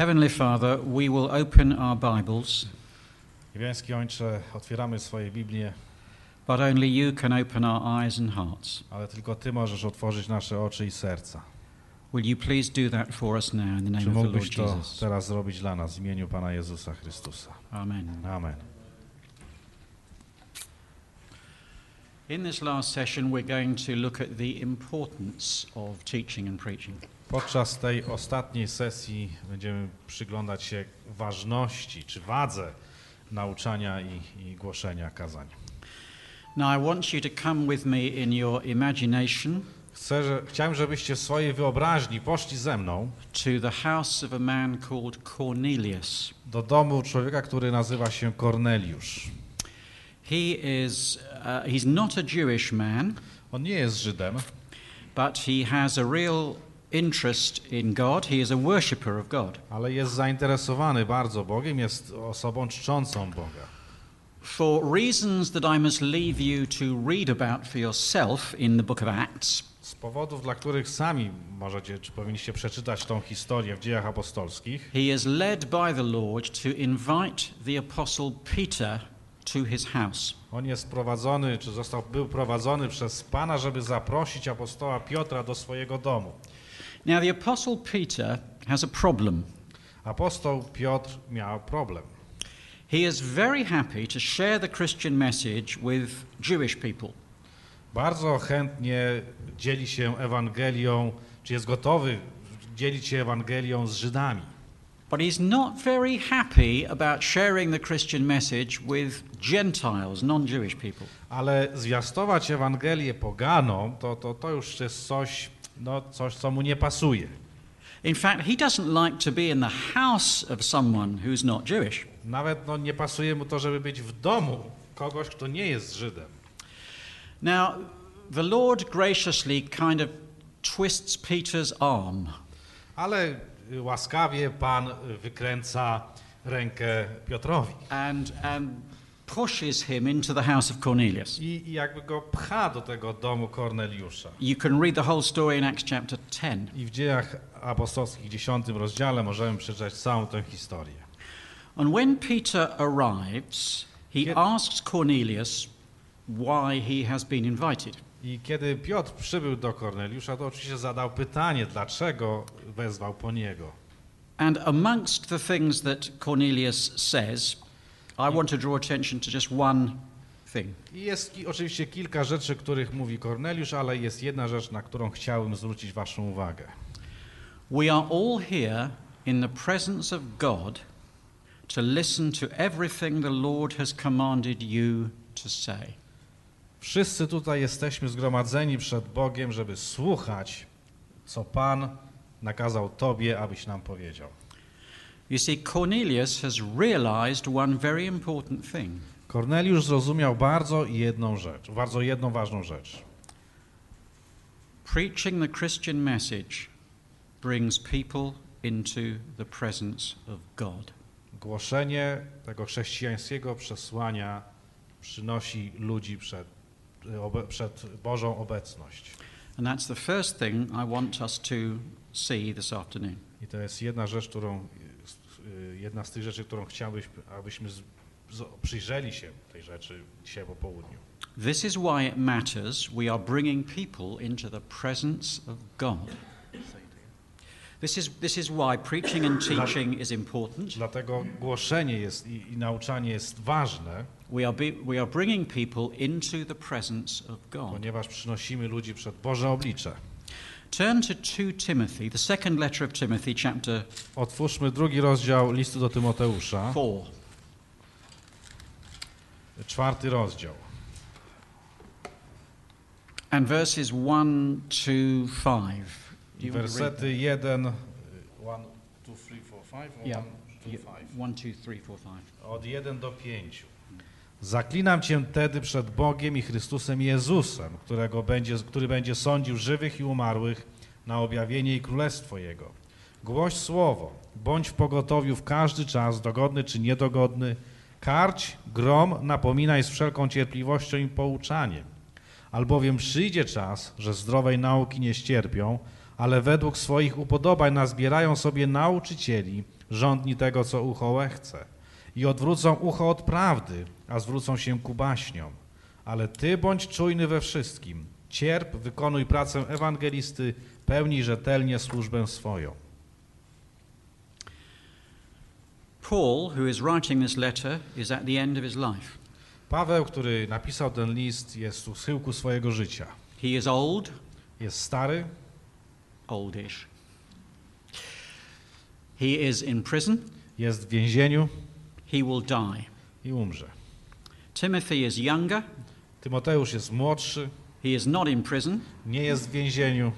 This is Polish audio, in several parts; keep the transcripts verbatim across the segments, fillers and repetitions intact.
Heavenly Father, we will open our Bibles, Niebiański Ojcze, otwieramy swoje Biblię, but only you can open our eyes and hearts. ale tylko Ty możesz otworzyć nasze oczy i serca. Will you please do that for us now in the name Czy of the mógłbyś Lord to Jesus? teraz zrobić dla nas w imieniu Pana Jezusa Chrystusa? Amen. Amen. In this last session we're going to look at the importance of teaching and preaching. Podczas tej ostatniej sesji będziemy przyglądać się ważności czy wadze nauczania i, i głoszenia kazań. Now I want you to come with me in your imagination Chcę, że, chciałem, żebyście w swojej wyobraźni poszli ze mną to the house of a man called Cornelius. do domu człowieka, który nazywa się Korneliusz. He is uh, he's not a Jewish man, On nie jest Żydem, but he has a real interest in God. He is a worshipper of God. ale jest zainteresowany bardzo Bogiem, jest osobą czczącą Boga. For reasons that I must leave you to read about for yourself in the book of Acts, Z powodów, dla których sami możecie, czy powinniście przeczytać tą historię w Dziejach Apostolskich, he is led by the Lord to invite the apostle Peter to his house. on jest prowadzony, czy został, był prowadzony przez Pana, żeby zaprosić apostoła Piotra do swojego domu. Now the apostle Peter has a problem. Apostoł Piotr miał problem. He is very happy to share the Christian message with Jewish people. Bardzo chętnie dzieli się Ewangelią, czy jest gotowy dzielić się Ewangelią z Żydami. But he's not very happy about sharing the Christian message with Gentiles, non-Jewish people. Ale zwiastować Ewangelię poganom, to, to, to już jest coś, no, coś, co mu nie pasuje. In fact, he doesn't like to be in the house of someone who's not Jewish. Nawet no, nie pasuje mu to, żeby być w domu kogoś, kto nie jest Żydem. Now, the Lord graciously kind of twists Peter's arm. Ale łaskawie Pan wykręca rękę Piotrowi And, and pushes him into the house of Cornelius. i, i jakby go pcha do tego domu Korneliusza. You can read the whole story in Acts chapter ten. I w Dziejach Apostolskich w dziesiątym rozdziale możemy przeczytać całą tę historię. And when Peter arrives, he Kiedy- asks Cornelius why he has been invited. I kiedy Piotr przybył do Korneliusza, to oczywiście zadał pytanie, dlaczego wezwał po niego. And amongst the things that Cornelius says, I want to draw attention to just one thing. I jest ki- oczywiście kilka rzeczy, których mówi Korneliusz, ale jest jedna rzecz, na którą chciałbym zwrócić waszą uwagę. We are all here in the presence of God to listen to everything the Lord has commanded you to say. Wszyscy tutaj jesteśmy zgromadzeni przed Bogiem, żeby słuchać, co Pan nakazał Tobie, abyś nam powiedział. You see, Cornelius has realized one very important thing. Korneliusz zrozumiał bardzo jedną rzecz, bardzo jedną ważną rzecz. Preaching the Christian message brings people into the presence of God. Głoszenie tego chrześcijańskiego przesłania przynosi ludzi przed, obe, przed Bożą obecność. And that's the first thing I want us to see this afternoon. I to jest jedna rzecz, którą, jedna z tych rzeczy, którą chciałbyś, abyśmy z, z, przyjrzeli się tej rzeczy dzisiaj po południu. This is why it matters we are bringing people into the presence of God. This is, this is why preaching and teaching is important. Dlatego głoszenie jest i, i nauczanie jest ważne, We are, be, we are bringing people into the presence of God. ponieważ przynosimy ludzi przed Boże oblicze. Turn to Second Timothy, the second letter of Timothy, chapter Otwórzmy drugi rozdział listu do Tymoteusza, four. czwarty rozdział. And verses one to five. Do you want to read Wersety jeden, one, two, three, four, five, that? Yeah. one, two, Yeah. five. One, two, three, four, five. Od jeden do pięciu. Zaklinam Cię tedy przed Bogiem i Chrystusem Jezusem, którego będzie, który będzie sądził żywych i umarłych na objawienie i królestwo Jego. Głoś słowo, bądź w pogotowiu w każdy czas, dogodny czy niedogodny, karć, grom, napominaj z wszelką cierpliwością i pouczaniem. Albowiem przyjdzie czas, że zdrowej nauki nie ścierpią, ale według swoich upodobań nazbierają sobie nauczycieli, żądni tego, co ucho łechce. I odwrócą ucho od prawdy, a zwrócą się ku baśniom. Ale ty bądź czujny we wszystkim. Cierp, wykonuj pracę ewangelisty, pełnij rzetelnie służbę swoją. Paul, who is writing this letter, is at the end of his life. Paweł, który napisał ten list, jest u schyłku swojego życia. He is old, Jest stary, oldish. He is in prison. jest w więzieniu He will die. i umrze. Timothy is younger. Tymoteusz jest młodszy, He is not in prison. nie jest w więzieniu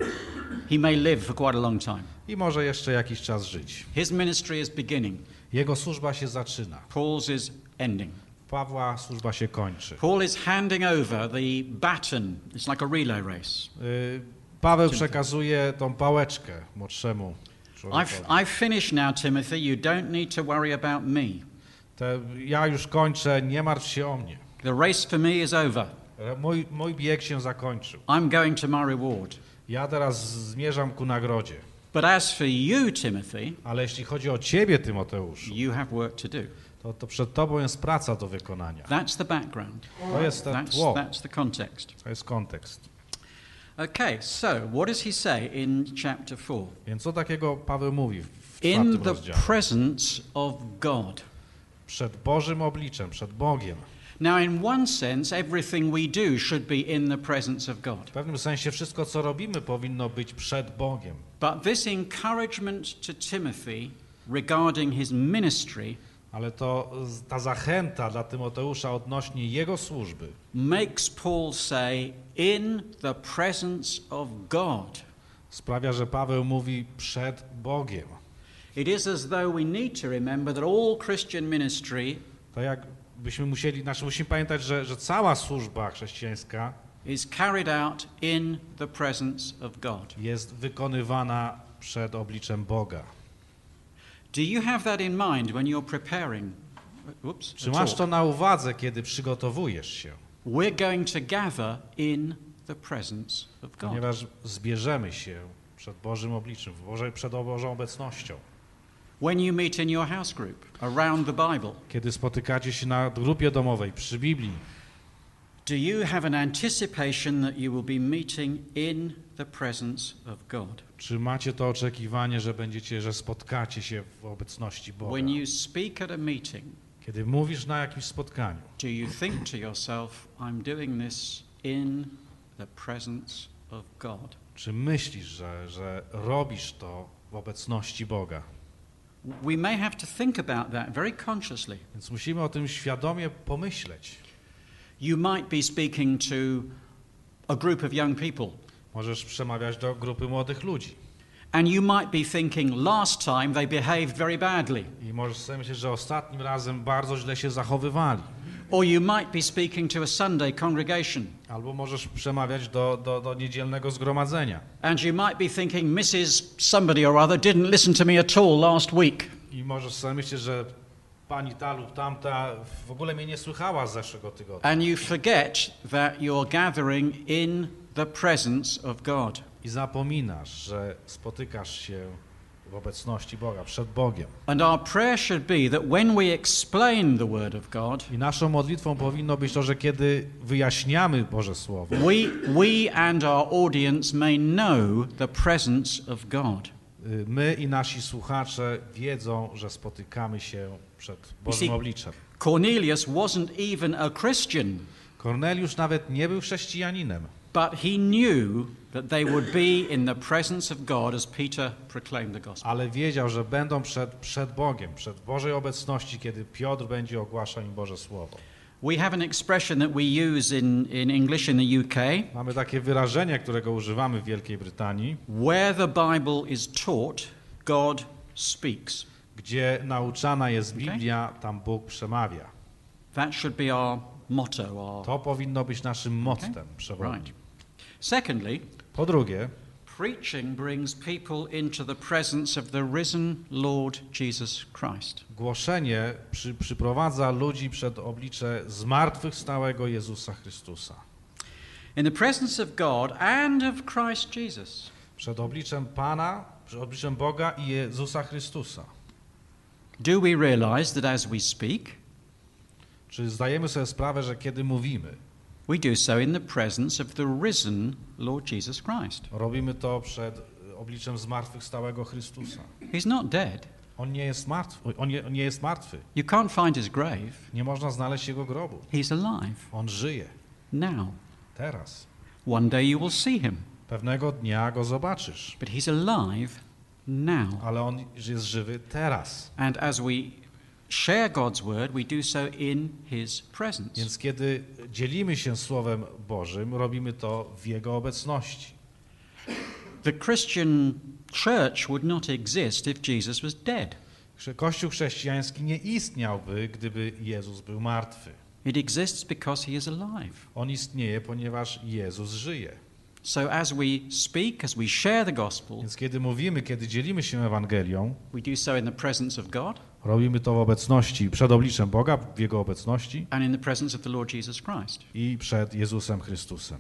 He may live for quite a long time. i może jeszcze jakiś czas żyć. His ministry is beginning. Jego służba się zaczyna. Paul's is ending. Pawła służba się kończy. Paul is handing over the baton. It's like a relay race. Y, Paweł przekazuje tą pałeczkę młodszemu człowiekowi. I've, I've finished now, Timothy. You don't need to worry about me. Te, ja już kończę, nie martw się o mnie. The race for me is over. Mój, mój bieg się zakończył. I'm going to my reward. Ja teraz zmierzam ku nagrodzie. But as for you, Timothy, Ale jeśli chodzi o ciebie, Tymoteuszu, you have work to do. to, to przed tobą jest praca do wykonania. That's the background. To jest ten That's, tło, that's the context. to jest kontekst. Okay, so what does he say in chapter four? Więc co takiego Paweł mówi w In czwartym the rozdziale? presence of God. Przed Bożym obliczem, przed Bogiem. Now, in one sense, everything we do should be in the presence of God. W pewnym sensie wszystko, co robimy, powinno być przed Bogiem. But this encouragement to Timothy regarding his ministry Ale to ta zachęta dla Tymoteusza odnośnie jego służby makes Paul say, in the presence of God. sprawia, że Paweł mówi przed Bogiem. It is as though we need to remember that all Christian ministry To jakbyśmy musieli, znaczy musimy pamiętać, że, że cała służba chrześcijańska is carried out in the presence of God. jest wykonywana przed obliczem Boga. Do you have that in mind when you're preparing? Oops, Czy a masz talk? to na uwadze, kiedy przygotowujesz się? We're going to gather in the presence of God. Ponieważ zbierzemy się przed Bożym obliczem, w Boże, przed Bożą obecnością. When you meet in your house group around the Bible, Kiedy spotykacie się na grupie domowej przy Biblii, do you have an anticipation that you will be meeting in the presence of God? czy macie to oczekiwanie, że będziecie, że spotkacie się w obecności Boga? When you speak at a meeting, Kiedy mówisz na jakimś spotkaniu, do you think to yourself, I'm doing this in the presence of God? czy myślisz, że, że robisz to w obecności Boga? We may have to think about that very consciously. Więc musimy o tym świadomie pomyśleć. You might be speaking to a group of young people, Możesz przemawiać do grupy młodych ludzi and you might be thinking, last time they behaved very badly. i możesz sobie myśleć, że ostatnim razem bardzo źle się zachowywali. Or you might be speaking to a Sunday congregation, Albo możesz przemawiać do, do, do niedzielnego zgromadzenia and you might be thinking, Missus Somebody or other didn't listen to me at all last week. i możesz sobie myśleć, że pani ta lub tamta w ogóle mnie nie słychała z zeszłego tygodnia. And you forget that you're gathering in the presence of God. I zapominasz, że spotykasz się w obecności Boga, przed Bogiem. And our prayer should be that when we explain the Word of God, I naszą modlitwą powinno być to, że kiedy wyjaśniamy Boże Słowo, we, we and our audience may know the presence of God. y, my i nasi słuchacze wiedzą, że spotykamy się przed Bożym see- obliczem. Cornelius wasn't even a Christian, Korneliusz nawet nie był chrześcijaninem, but he knew that they would be in the presence of God as Peter proclaimed the gospel. ale wiedział, że będą przed, przed Bogiem, przed Bożej obecności, kiedy Piotr będzie ogłaszał im Boże Słowo. We have an expression that we use in, in English in the U K, Mamy takie wyrażenie, którego używamy w Wielkiej Brytanii, where the Bible is taught, God speaks. gdzie nauczana jest Biblia, tam Bóg przemawia. That should be our motto. Our, To powinno być naszym mottem przewodnim. right. Secondly, Po drugie, preaching brings people into the presence of the risen Lord Jesus Christ. głoszenie przy, przyprowadza ludzi przed oblicze zmartwychwstałego Jezusa Chrystusa. In the presence of God and of Christ Jesus. Przed obliczem Pana, przed obliczem Boga i Jezusa Chrystusa. Do we realize that as we speak, Czy zdajemy sobie sprawę, że kiedy mówimy, we do so in the presence of the risen Lord Jesus Christ? robimy to przed obliczem zmartwychwstałego Chrystusa? He's not dead. On nie jest martwy. On nie, on nie jest martwy. You can't find his grave. Nie można znaleźć jego grobu. He's alive On żyje. now. Teraz. One day you will see him, Pewnego dnia go zobaczysz. but he's alive now. Ale on jest żywy teraz. And as we share God's word, we do so in his presence. Więc kiedy dzielimy się Słowem Bożym, robimy to w Jego obecności. The Christian church would not exist if Jesus was dead. Kościół chrześcijański nie istniałby, gdyby Jezus był martwy. It exists because he is alive. On istnieje, ponieważ Jezus żyje. So as we speak, as we share the gospel, Więc kiedy mówimy, kiedy dzielimy się Ewangelią, we do so in the presence of God robimy to w obecności, przed obliczem Boga, w Jego obecności and in the presence of the Lord Jesus Christ. i przed Jezusem Chrystusem.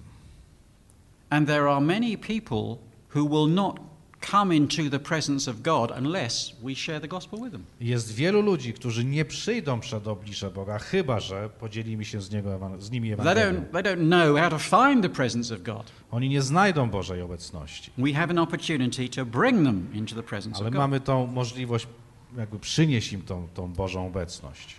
And there are many people who will not come into the presence of God unless we share the gospel with them. Jest wielu ludzi, którzy nie przyjdą przed oblicze Boga, chyba że podzielimy się z, niego, z nimi They Ewangelią. don't, they don't know how to find the presence of God. Oni nie znajdą Bożej obecności. We have an opportunity to bring them into the presence Ale of God. mamy tą możliwość, jakby przynieść im tą, tą Bożą obecność.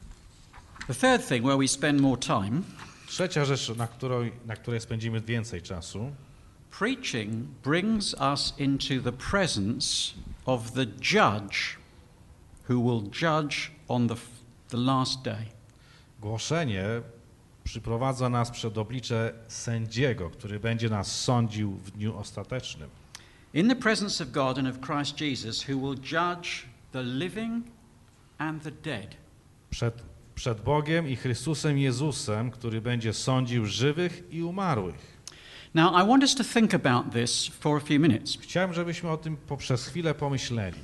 The third thing where we spend more time, Trzecia rzecz, na której, na której spędzimy więcej czasu, preaching brings us into the presence of the judge who will judge on the, the last day. głoszenie przyprowadza nas przed oblicze sędziego, który będzie nas sądził w dniu ostatecznym. In the presence of God and of Christ Jesus, who will judge the living and the dead. Przed, przed Bogiem i Chrystusem Jezusem, który będzie sądził żywych i umarłych. Now, I want us to think about this for a few minutes. Chciałem, żebyśmy o tym poprzez chwilę pomyśleli.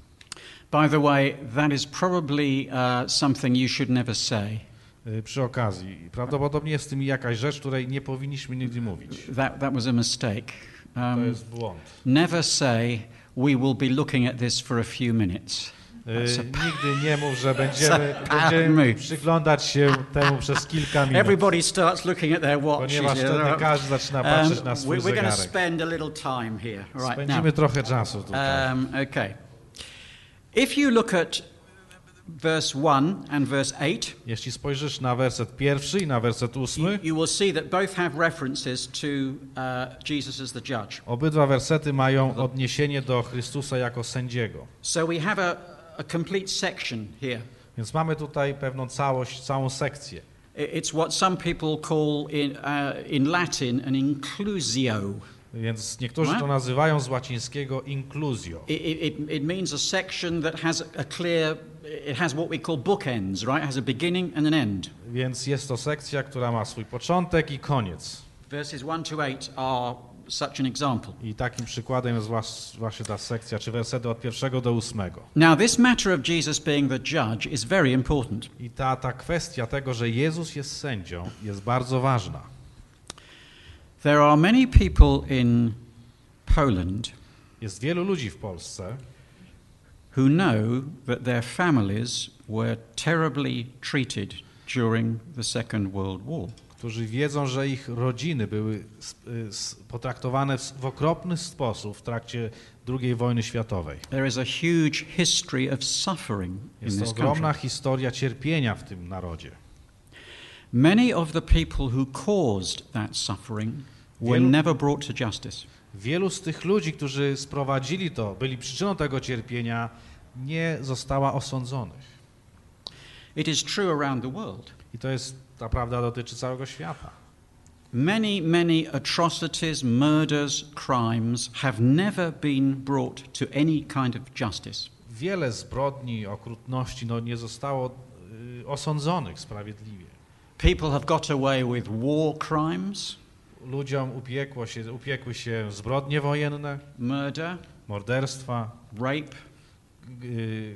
By the way, that is probably uh, something you should never say. Y, Przy okazji, prawdopodobnie jest w tym jakaś rzecz, której nie powinniśmy nigdy mówić. That, that was a mistake. To Um, jest błąd. never say, we will be looking at this for a few minutes. Y, Nigdy nie mów, że będziemy, That's a będziemy move. przyglądać się temu przez kilka minut. Everybody starts looking at their watches. Ponieważ you know. wtedy każdy zaczyna patrzeć na Um, swój we- we're going to zegarek. spend a little time here. All right, Spędzimy now, trochę czasu tutaj. um, okay. If you look at verse one and verse eight, Jeśli spojrzysz na werset pierwszy i na werset you, ósmy, you will see that both have references to uh, Jesus as the judge. obydwa wersety mają odniesienie do Chrystusa jako sędziego. So we have a, a complete section here. Więc mamy tutaj pewną całość, całą sekcję. I- It's what some people call in, uh, in Latin an inclusio. Więc niektórzy to Right? nazywają z łacińskiego inclusio. It, it, it means a section that has a clear, it has what we call bookends, right? It has a beginning and an end. Więc jest to sekcja, która ma swój początek i koniec. Verses one to eight are such an example. I takim przykładem jest włas- właśnie ta sekcja, czy wersety od pierwszego do ósmego. Now, this matter of Jesus being the judge is very important. I ta, ta kwestia tego, że Jezus jest sędzią, jest bardzo ważna. There are many people in Poland Jest wielu ludzi w Polsce, who know that their families were terribly treated during the Second World War. którzy wiedzą, że ich rodziny były s- y, s- potraktowane w, s- w okropny sposób w trakcie drugiej wojny światowej. There is a huge history of suffering in Jest to this ogromna country. historia cierpienia w tym narodzie. Many of the people who caused that suffering were Wielu- never brought to justice. Wielu z tych ludzi, którzy sprowadzili to, byli przyczyną tego cierpienia, nie została osądzonych. It is true around the world. I to jest, ta prawda dotyczy całego świata. Many, many atrocities, murders, crimes have never been brought to any kind of justice. Wiele zbrodni, okrutności no, nie zostało y, osądzonych sprawiedliwie. People have got away with war crimes, Ludziom upiekło się, upiekły się zbrodnie wojenne, murder, morderstwa, rape, y,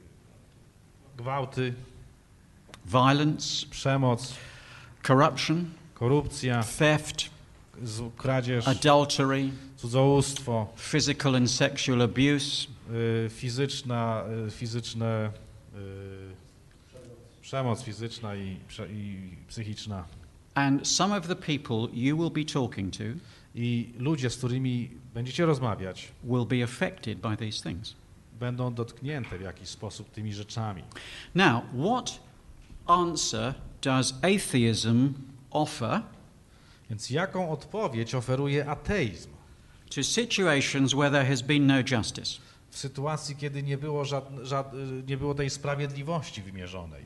gwałty, violence, przemoc, corruption, korupcja, theft, z- kradzież, adultery, cudzołóstwo, physical and sexual abuse, y, fizyczna, y, fizyczne, y, przemoc fizyczna i, prze, i psychiczna. And some of the people you will be talking to I ludzie, z którymi będziecie rozmawiać, will be affected by these things. będą dotknięte w jakiś sposób tymi rzeczami. Now, what answer does atheism offer Więc jaką odpowiedź oferuje ateizm to situations where there has been no justice? w sytuacji, kiedy nie było, żad, żad, nie było tej sprawiedliwości wymierzonej?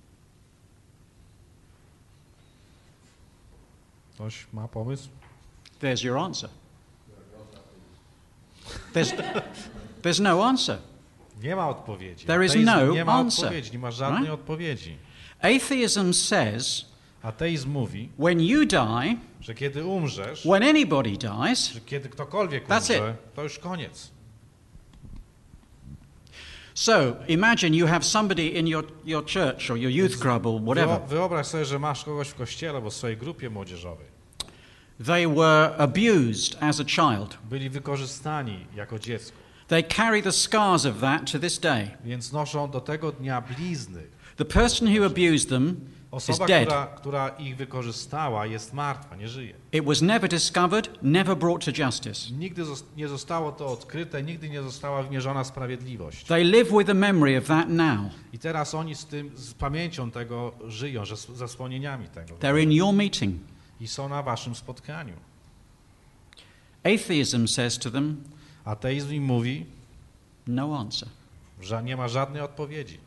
Ktoś ma pomysł? There's your answer. There's, there's no answer. Nie ma odpowiedzi. There is Ateizm no nie ma answer. odpowiedzi, nie ma żadnej Right? odpowiedzi. Atheism says Ateizm mówi, when you die, że kiedy umrzesz, when anybody dies, że kiedy ktokolwiek That's umrze, to już koniec. so imagine you have somebody in your, your church or your youth club or whatever. Wyo- Wyobraź sobie, że masz kogoś w kościele albo w swojej grupie młodzieżowej. They were abused as a child. Byli wykorzystani jako dziecko, They carry the scars of that to this day. więc noszą do tego dnia blizny. The person who abused them is Osoba, dead. która, która ich wykorzystała, jest martwa, nie żyje. It was never discovered, never brought to justice. Nigdy zos- nie zostało to odkryte, nigdy nie została wymierzona sprawiedliwość. They live with the memory of that now. I teraz oni z tym, z pamięcią tego żyją, że, ze wspomnieniami tego. They're in your meeting. I są na waszym spotkaniu. Atheism says to them, Ateizm im mówi, no answer. że nie ma żadnej odpowiedzi.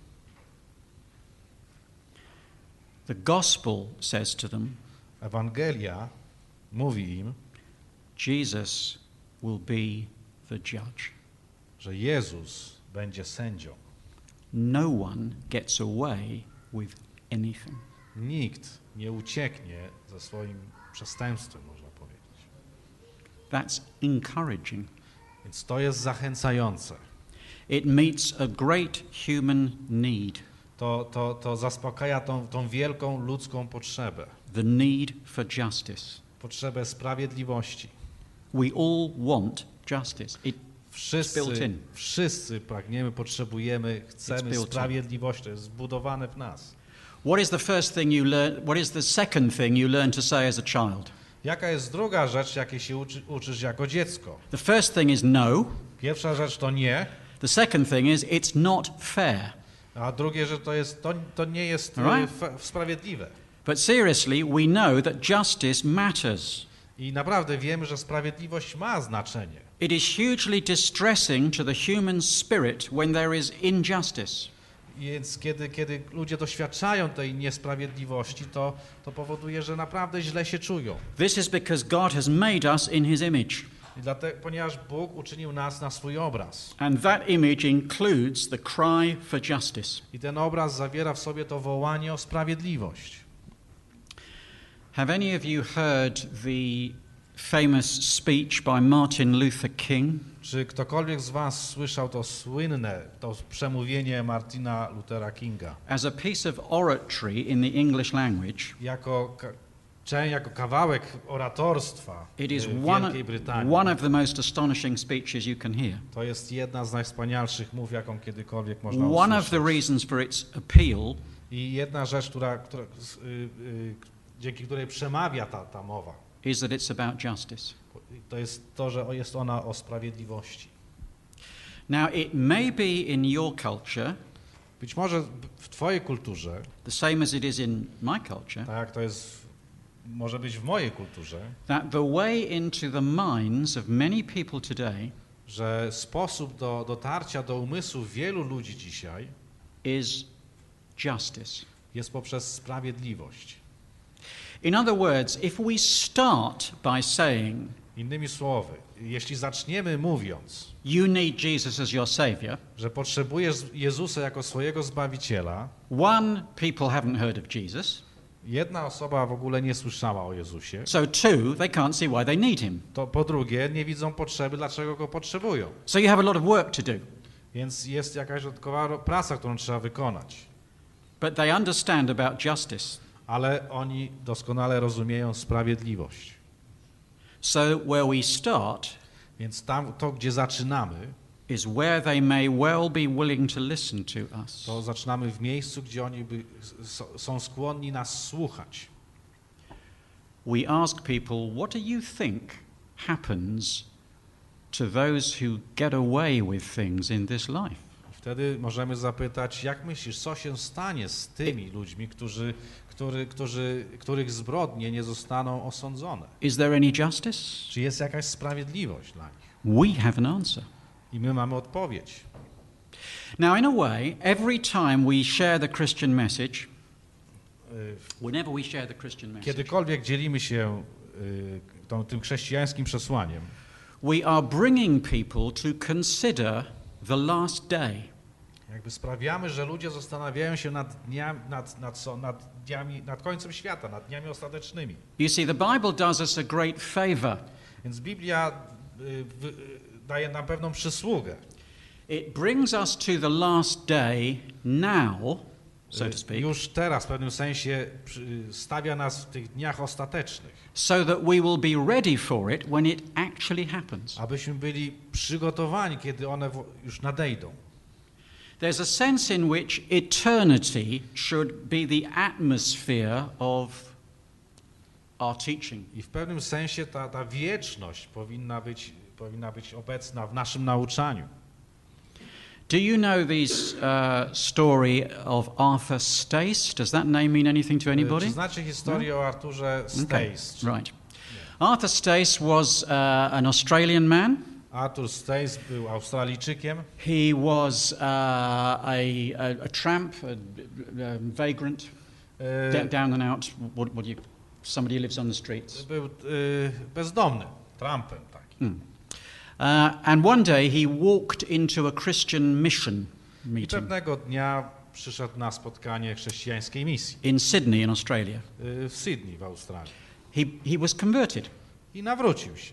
The gospel says to them, Ewangelia mówi im, Jesus will be the judge. że Jezus będzie sędzią. No one gets away with anything. Nikt nie ucieknie ze swoim przestępstwem, można powiedzieć. That's encouraging. Więc to jest zachęcające. It meets a great human need, To, to, to zaspokaja tą, tą wielką ludzką potrzebę. the need for justice. Potrzebę sprawiedliwości. We all want justice. It, built Wszyscy, in. wszyscy pragniemy, potrzebujemy, It's chcemy built in. sprawiedliwości. To jest wbudowane w nas. what is the first thing you learn? What is the second thing you learn to say as a child? Jaka jest druga rzecz, jakiej się uczy, uczysz jako dziecko? The first thing is no. Pierwsza rzecz to nie, The second thing is it's not fair. a drugie, że to, jest, to, to nie jest Right. e, fa- sprawiedliwe. But seriously, we know that justice matters. I naprawdę wiemy, że sprawiedliwość ma znaczenie. It is hugely distressing to the human spirit when there is injustice. Więc kiedy, kiedy ludzie doświadczają tej niesprawiedliwości, to, to powoduje, że naprawdę źle się czują. This is because God has made us in his image. I dlatego, ponieważ Bóg uczynił nas na swój obraz. And that image includes the cry for justice. I ten obraz zawiera w sobie to wołanie o sprawiedliwość. Have any of you heard the famous speech by Martin Luther King? Czy ktokolwiek z was słyszał to słynne, to przemówienie Martina Luthera Kinga? As a piece of oratory in the English language, Jako, ka, część, jako kawałek oratorstwa it is w one, Wielkiej Brytanii. one of the most astonishing speeches you can hear. To jest jedna z najwspanialszych mów, jaką kiedykolwiek można One of usłyszeć. the reasons for its appeal I jedna rzecz, która, która, z- y, y, dzięki której przemawia ta, ta mowa, is that it's about justice. to jest to, że jest ona o sprawiedliwości. Now, it may be in your culture, Być może w twojej kulturze, the same as it is in my culture, tak jak to jest, w- może być w mojej kulturze, that the way into the minds of many people today że sposób do dotarcia do umysłów wielu ludzi dzisiaj is justice. jest poprzez sprawiedliwość. In other words, if we start by saying, Innymi słowy, jeśli zaczniemy mówiąc, you need Jesus as your savior, że potrzebujesz Jezusa jako swojego Zbawiciela, one, people haven't heard of Jesus, jedna osoba w ogóle nie słyszała o Jezusie, so two, they can't see why they need him. to po drugie nie widzą potrzeby, dlaczego go potrzebują. So you have a lot of work to do. Więc jest jakaś dodatkowa ro- praca, którą trzeba wykonać. But they understand about justice. Ale oni doskonale rozumieją sprawiedliwość. So where we start Więc tam, to gdzie zaczynamy, is where they may well be willing to listen to us. To zaczynamy w miejscu, gdzie oni by, s- są skłonni nas słuchać. We ask people, what do you think happens to those who get away with things in this life? Wtedy możemy zapytać, jak myślisz, co się stanie z tymi ludźmi, którzy, który, którzy, których zbrodnie nie zostaną osądzone? Is there any justice? Czy jest jakaś sprawiedliwość dla nich? We have an answer. I my mamy odpowiedź. Now, in a way, every time we share the Christian message, Y, whenever we share the Christian message, Kiedykolwiek dzielimy się y, tą, tym chrześcijańskim przesłaniem, we are bringing people to consider the last day. jakby sprawiamy, że ludzie zastanawiają się nad dniami, nad, nad, co- nad, dniami, nad końcem świata, nad dniami ostatecznymi. You see, the Bible does us a great favor. Więc Biblia y, w, y, daje nam pewną przysługę. It brings us to the last day now, so to Y, speak, Już teraz w pewnym sensie przy- stawia nas w tych dniach ostatecznych, so that we will be ready for it when it actually happens. abyśmy byli przygotowani, kiedy one w- już nadejdą. There's a sense in which eternity should be the atmosphere of our teaching. I w pewnym sensie ta, ta wieczność powinna być, powinna być obecna w naszym nauczaniu. Do you know this uh, story of Arthur Stace? Does that name mean anything to anybody? Czy znacie historię o Arturze Okay, Stace? right. Arthur Stace was uh, an Australian man. Arthur Stace był Australijczykiem. He was uh, a, a, a tramp, a, a vagrant, E, d- down and out. What, what do you? Somebody who lives on the streets. Był e, bezdomny, trampem takim. Mm. Uh, and one day he walked into a Christian mission I meeting pewnego dnia przyszedł na spotkanie chrześcijańskiej misji in Sydney, in Australia. e, w Sydney w Australii. He, he was converted. I nawrócił się.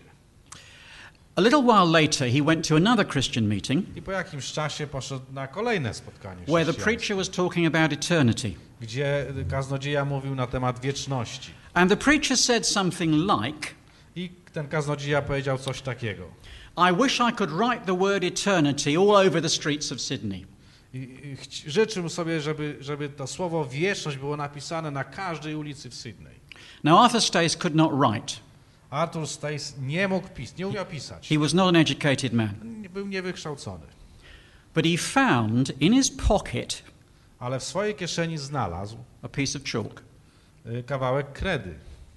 A little while later, he went to another Christian meeting I po jakimś czasie poszedł na kolejne spotkanie where the chrześcijańskie, preacher was talking about eternity. gdzie kaznodzieja mówił na temat wieczności. And the preacher said something like, I ten kaznodzieja powiedział coś takiego. I wish I could write the word eternity all over the streets of Sydney. I, i chci- życzył sobie, żeby, żeby to słowo wieczność było napisane na każdej ulicy w Sydney. Now, Arthur Stace could not write. Arthur Stace nie mógł pisać, nie umiał pisać. He was not an educated man. Nie- Był niewykształcony. But he found in his pocket Ale w swojej kieszeni znalazł a piece of chalk. y, kawałek kredy.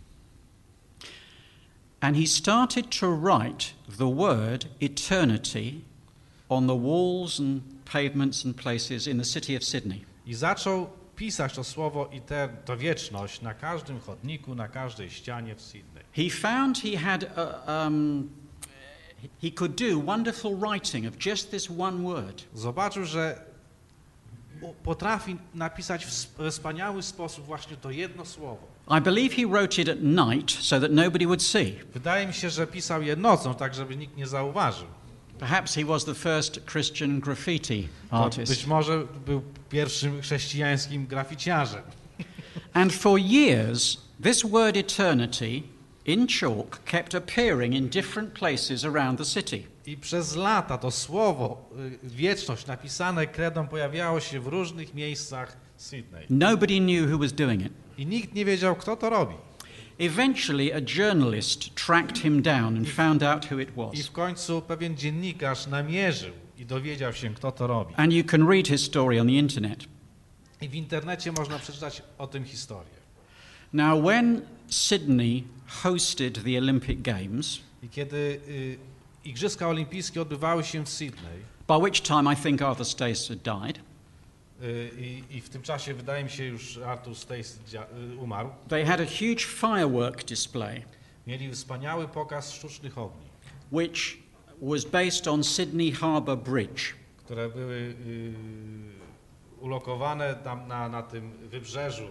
And he started to write the word eternity on the walls and pavements and places in the city of Sydney. I zaczął pisać to słowo i te, to wieczność na każdym chodniku, na każdej ścianie w Sydney. He found he had, a, um, he could do wonderful writing of just this one word. Zobaczył, że u- potrafi napisać w sp- we wspaniały sposób właśnie to jedno słowo. I believe he wrote it at night so that nobody would see. Wydaje mi się, że pisał je nocą, tak żeby nikt nie zauważył. Perhaps he was the first Christian graffiti To artist. być może był pierwszym chrześcijańskim graficiarzem. And for years, this word eternity in chalk kept appearing in different places around the city. I przez lata to słowo y, wieczność napisane kredą pojawiało się w różnych miejscach Sydney. Nobody knew who was doing it. I nikt nie wiedział, kto to robi. Eventually, a journalist tracked him down and found out who it I was. w końcu pewien dziennikarz namierzył i dowiedział się, kto to robi. And you can read his story on the internet. I w internecie można przeczytać o tym historię. Now, when Sydney hosted the Olympic Games, I kiedy y, Igrzyska Olimpijskie odbywały się w Sydney, by which time I think Arthur Stace had died, y, i, i w tym czasie wydaje mi się już Arthur Stace dzia- y, umarł, they had a huge firework display, mieli wspaniały pokaz sztucznych ogni, which was based on Sydney Harbour Bridge. które były y, ulokowane tam na, na tym wybrzeżu,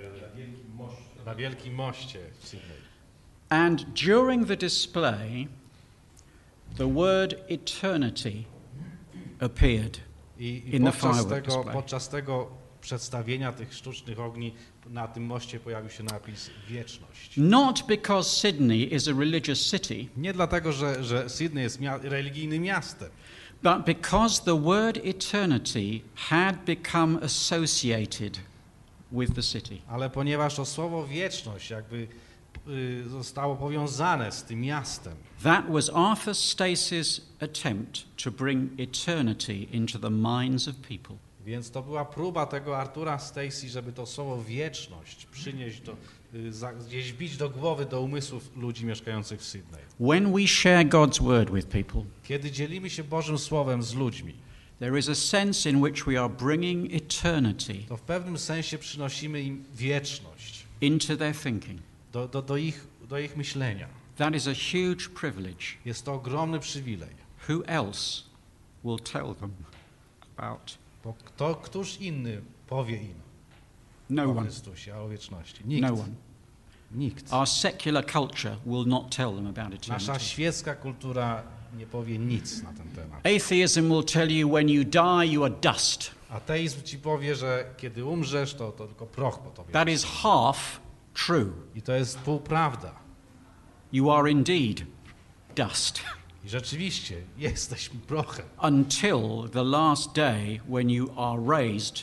y, na Wielkim Moście w Sydney. And during the display, the word eternity appeared. I, i In the podczas, firework tego, display. podczas tego przedstawienia tych sztucznych ogni na tym moście pojawił się napis wieczność. Not because Sydney is a religious city, Nie dlatego, że, że Sydney jest mia- religijnym miastem, But because the word eternity had become associated with the city. Ale ponieważ to słowo wieczność jakby y, zostało powiązane z tym miastem. That was Arthur Stacey's attempt to bring eternity into the minds of people. Więc to była próba tego Artura Stacey, żeby to słowo wieczność przynieść do, y, za, gdzieś bić do głowy, do umysłów ludzi mieszkających w Sydney. When we share God's word with people, Kiedy dzielimy się Bożym Słowem z ludźmi, there is a sense in which we are bringing eternity to w pewnym sensie przynosimy im wieczność into their thinking. do, do, do, ich, do ich myślenia. That is a huge privilege. Jest to ogromny przywilej. Who else will tell them about? Bo kto, któż inny powie im No o one. Chrystusie, a o wieczności? Nikt. No one. Nikt. Our secular culture will not tell them about Nasza eternity. świecka kultura nie powie nic na ten temat. Atheism will tell you when you die, you are dust. Ateizm ci powie, że kiedy umrzesz, to, to tylko proch po tobie. That is half true. I to jest półprawda. You are indeed dust I rzeczywiście jesteśmy prochem. until the last day when you are raised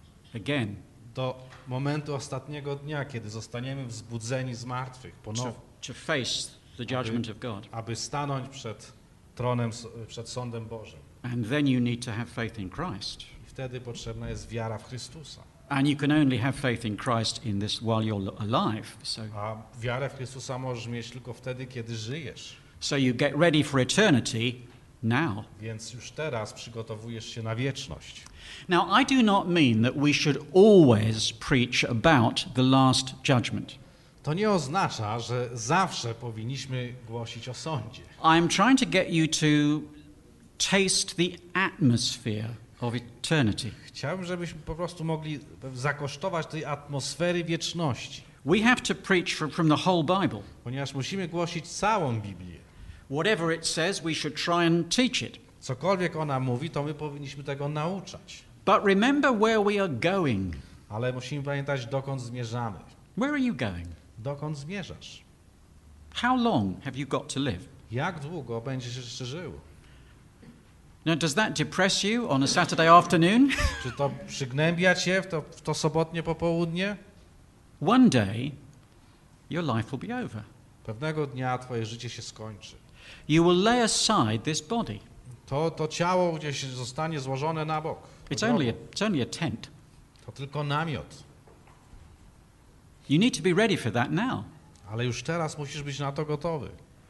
again Do momentu ostatniego dnia, kiedy zostaniemy wzbudzeni z martwych to, ponownie, to face the judgment of God. aby stanąć przed tronem, przed sądem Bożym. And then you need to have faith in Christ. I wtedy potrzebna jest wiara w Chrystusa. And you can only have faith in Christ in this while you're alive. So, A wiarę w Chrystusa możesz mieć tylko wtedy, kiedy żyjesz. so you get ready for eternity now. Więc już teraz przygotowujesz się na wieczność. Now, I do not mean that we should always preach about the last judgment. To nie oznacza, że zawsze powinniśmy głosić o sądzie. I'm trying to get you to taste the atmosphere of eternity. Chciałbym, żebyśmy po prostu mogli zakosztować tej atmosfery wieczności, We have to preach from, from the whole Bible. ponieważ musimy głosić całą Biblię. Whatever it says, we should try and teach it. Cokolwiek ona mówi, to my powinniśmy tego nauczać. But remember where we are going. Ale musimy pamiętać, dokąd zmierzamy. Where are you going? Dokąd zmierzasz? How long have you got to live? Jak długo będziesz jeszcze żył? Now, does that depress you on a Saturday afternoon? Czy to przygnębia cię w to, w to sobotnie popołudnie? One day, your life will be over. Pewnego dnia twoje życie się skończy. You will lay aside this body. To, to ciało gdzieś zostanie złożone na bok. It's only a, it's only a tent. To tylko namiot. You need to be ready for that now. Ale już teraz musisz być na to gotowy.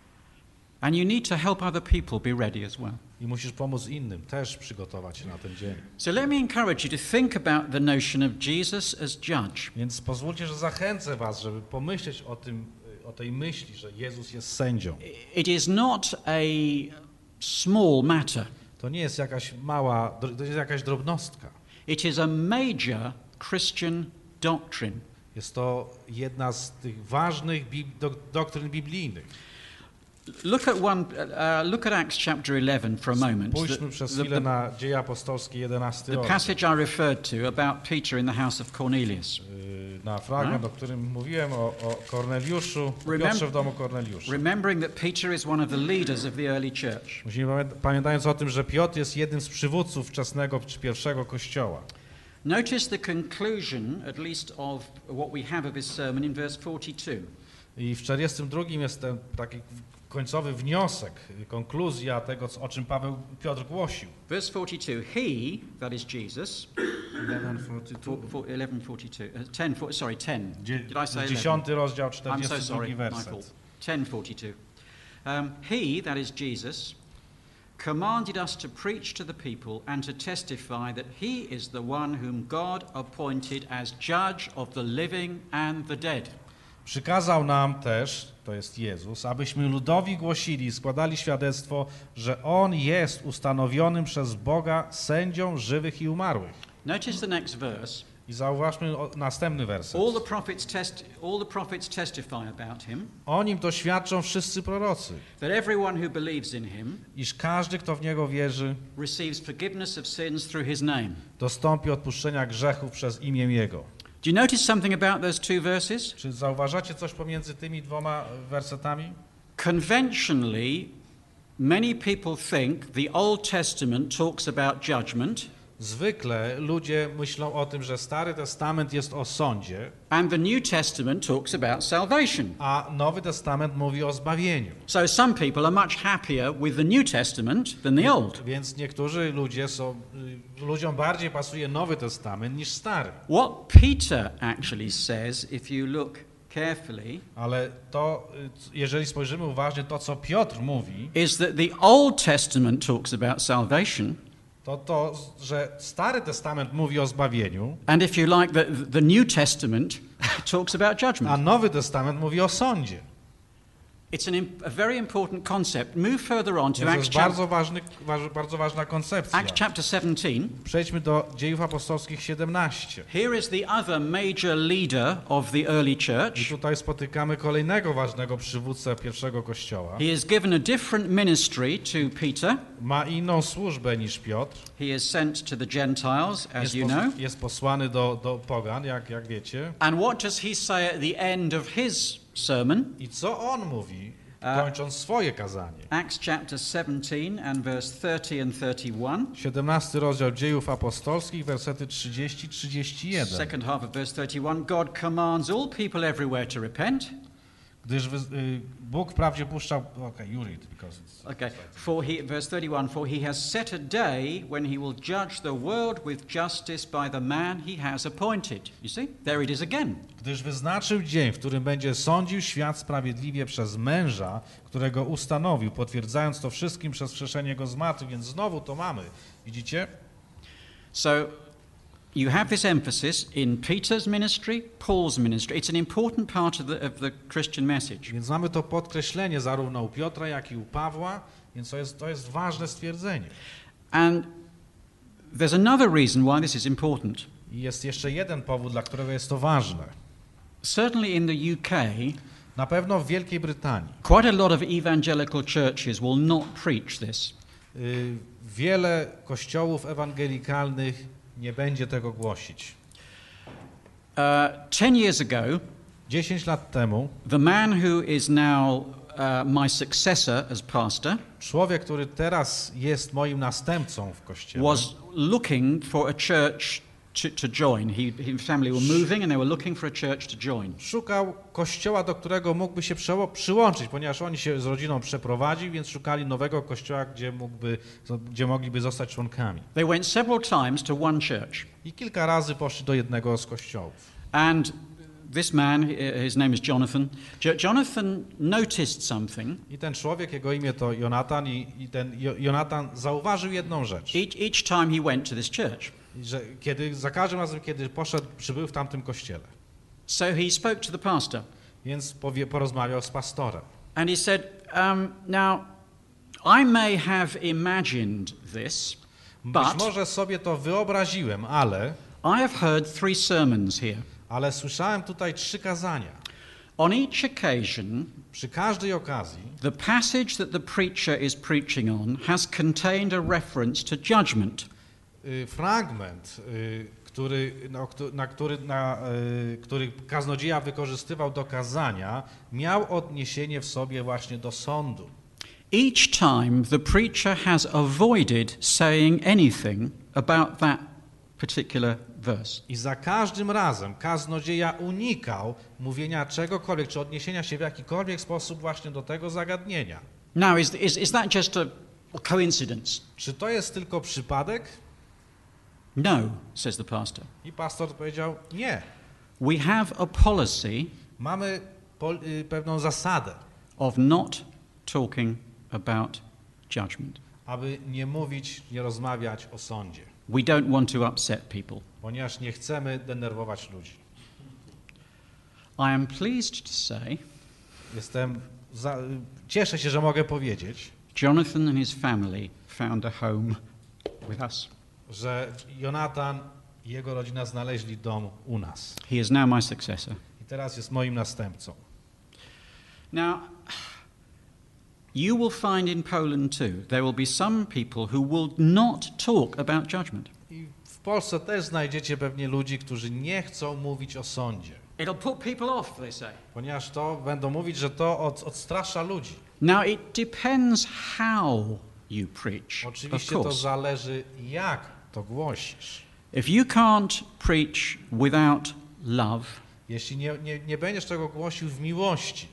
And you need to help other people be ready as well. I musisz pomóc innym też przygotować się na ten dzień. So let me encourage you to think about the notion of Jesus as judge. Więc pozwólcie, że zachęcę was, żeby pomyśleć o tym, o tej myśli, że Jezus jest sędzią. It is not a small matter. To nie jest jakaś mała, to jest jakaś drobnostka. It is a major Christian doctrine. Jest to jedna z tych ważnych bib- do- doktryn biblijnych. Look at one. Uh, look at Acts chapter eleven for a moment. Spójrzmy The, przez the- chwilę the- na Dzieje Apostolskie jedenasty the rozdział. passage I referred to about Peter in the house of Cornelius. Yy, Na fragment, o którym mówiłem, o, o Korneliuszu, o Remem- Piotrze w domu Korneliusza. Remembering that Peter is one of the leaders of the early church. Musimy pamię- pamiętając o tym, że Piotr jest jednym z przywódców wczesnego czy pierwszego kościoła. Notice the conclusion, at least of what we have of his sermon in verse forty-two. I w czterdziestym drugim jest ten taki końcowy wniosek, konkluzja tego, co- o czym Paweł Piotr głosił. Verse forty-two. He, that is Jesus. For, for eleven forty-two. Uh, ten. For, sorry, ten. Dzie- Did I say eleven? Dziesiąty rozdział, I'm so czterdziesty sorry. drugi My werset. fault. ten forty-two. Um, he, that is Jesus, commanded us to preach to the people and to testify that he is the one whom God appointed as judge of the living and the dead. Przykazał nam też, to jest Jezus, abyśmy ludowi głosili i składali świadectwo, że On jest ustanowionym przez Boga sędzią żywych i umarłych. Notice the next verse. I zauważmy o- następny werset. All the prophets test, all the prophets testify about him, O Nim to świadczą wszyscy prorocy, that everyone who believes in him iż każdy, kto w Niego wierzy, receives forgiveness of sins through his name. dostąpi odpuszczenia grzechów przez imię Jego. Do you notice something about those two verses? Czy zauważacie coś pomiędzy tymi dwoma wersetami? Conventionally, Many people think the Old Testament talks about judgment Zwykle ludzie myślą o tym, że Stary Testament jest o sądzie, and the New Testament talks about salvation. a Nowy Testament mówi o zbawieniu. So some people are much happier with the New Testament than the Old. Więc niektórzy ludzie są, y, ludziom bardziej pasuje Nowy Testament niż Stary. What Peter actually says, if you look carefully, Ale to, y, jeżeli spojrzymy uważnie, to co Piotr mówi, is that the Old Testament talks about salvation, to to, że Stary Testament mówi o zbawieniu, and if you like, the, the New Testament talks about a judgment. Nowy Testament mówi o sądzie. It's an, im- a very important concept. Move further on to Więc to Acts, jest chap- bardzo, ważny, waż, bardzo ważna koncepcja. Acts chapter seventeen. Przejdźmy do Dziejów Apostolskich siedemnaście. Here is the other major leader of the early I church. tutaj spotykamy kolejnego ważnego przywódcę pierwszego kościoła. He is given a different ministry to Peter. Ma inną służbę niż Piotr. He is sent to the Gentiles, as Jest, you pos, know. jest posłany do, do pogan, jak, jak wiecie. And what does he say at the end of his sermon? I co on mówi, A- kończąc swoje kazanie? Acts chapter seventeen and verse thirty and thirty-one. siedemnasty rozdział Dziejów Apostolskich, wersety trzydzieści trzydzieści jeden. Second half of verse thirty-one. God commands all people everywhere to repent. Gdyż wy, y, Bóg wprawdzie puszczał... Okay, you read, because it's... Okay. For he, verse thirty-one, for he has set a day when he will judge the world with justice by the man he has appointed. You see? There it is again. Gdyż wyznaczył dzień, w którym będzie sądził świat sprawiedliwie przez męża, którego ustanowił, potwierdzając to wszystkim przez wskrzeszenie go z martwych. Więc znowu to mamy. Widzicie? So you have this emphasis in Peter's ministry, Paul's ministry. It's an important part of the, of the Christian message. Więc mamy to podkreślenie zarówno u Piotra, jak i u Pawła, więc to jest, to jest ważne stwierdzenie. And there's another reason why this is important. I jest jeszcze jeden powód, dla którego jest to ważne. Certainly in the U K, Na pewno w Wielkiej Brytanii quite a lot of evangelical churches will not preach this. y, wiele kościołów ewangelikalnych nie będzie tego głosić. Uh, ten years ago, Dziesięć lat temu the man who is now uh, my successor as pastor człowiek, który teraz jest moim następcą w kościele, was looking for a church to, to join. He, his family were moving and they were looking for a church to join. szukał kościoła, do którego mógłby się przeło- przyłączyć, ponieważ oni się z rodziną przeprowadzili, więc szukali nowego kościoła, gdzie, mógłby, gdzie mogliby zostać członkami. They went several times to one church. I kilka razy poszli do jednego z kościołów. And this man, his name is Jonathan, Jo- Jonathan noticed something. I ten człowiek, jego imię to Jonatan, i, i ten Jo- Jonatan zauważył jedną rzecz, Each, each time he went to this church. że kiedy, za każdym razem, kiedy poszedł, przybył w tamtym kościele, So he spoke to the pastor więc powie, porozmawiał z pastorem. and he said, um, now, I may have imagined this, Być but może sobie to wyobraziłem, ale, I have heard three sermons here. ale słyszałem tutaj trzy kazania. On each occasion, Przy każdej okazji the passage that the preacher is preaching on has contained a reference to judgment. y, fragment, y, który, no, któ- na, który, na, y, który kaznodzieja wykorzystywał do kazania, miał odniesienie w sobie właśnie do sądu. Each time the preacher has avoided saying anything about that particular verse. I za każdym razem kaznodzieja unikał mówienia czegokolwiek, czy odniesienia się w jakikolwiek sposób właśnie do tego zagadnienia. Now, is, is, is that just a, a coincidence? Czy to jest tylko przypadek? No, says the pastor. I pastor powiedział, nie. We have a policy Mamy pol, y, pewną zasadę, of not talking about judgment. aby nie mówić, nie rozmawiać o sądzie, We don't want to upset people. ponieważ nie chcemy denerwować ludzi. I am pleased to say Jestem, za, y, cieszę się, że mogę powiedzieć, Jonathan and his family found a home with us. że Jonatan i jego rodzina znaleźli dom u nas. He is now my successor. I teraz jest moim następcą. Now, you will find in Poland too, there will be some people who will not talk about judgment. I w Polsce też znajdziecie pewnie ludzi, którzy nie chcą mówić o sądzie, It'll put people off, they say. ponieważ to będą mówić, że to od, odstrasza ludzi. Now it depends how you preach, of Oczywiście to course. zależy, jak to głosisz. If you can't preach without love, Jeśli nie, nie, nie będziesz tego głosił w miłości,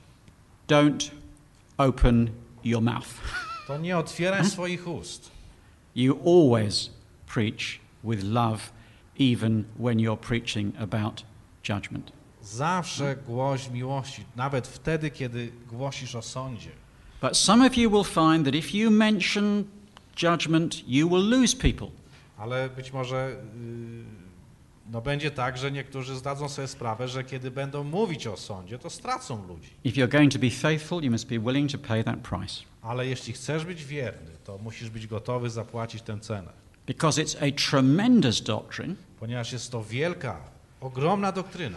don't open your mouth. to nie otwieraj swoich ust. You always preach with love, even when you're preaching about judgment. Zawsze głoś miłości, nawet wtedy, kiedy głosisz o sądzie. But some of you will find that if you mention judgment, you will lose people. Ale być może yy, no będzie tak, że niektórzy zdadzą sobie sprawę, że kiedy będą mówić o sądzie, to stracą ludzi. If you're going to be faithful, you must be willing to pay that price. Ale jeśli chcesz być wierny, to musisz być gotowy zapłacić tę cenę. Because it's a tremendous doctrine, Ponieważ jest to wielka, ogromna doktryna.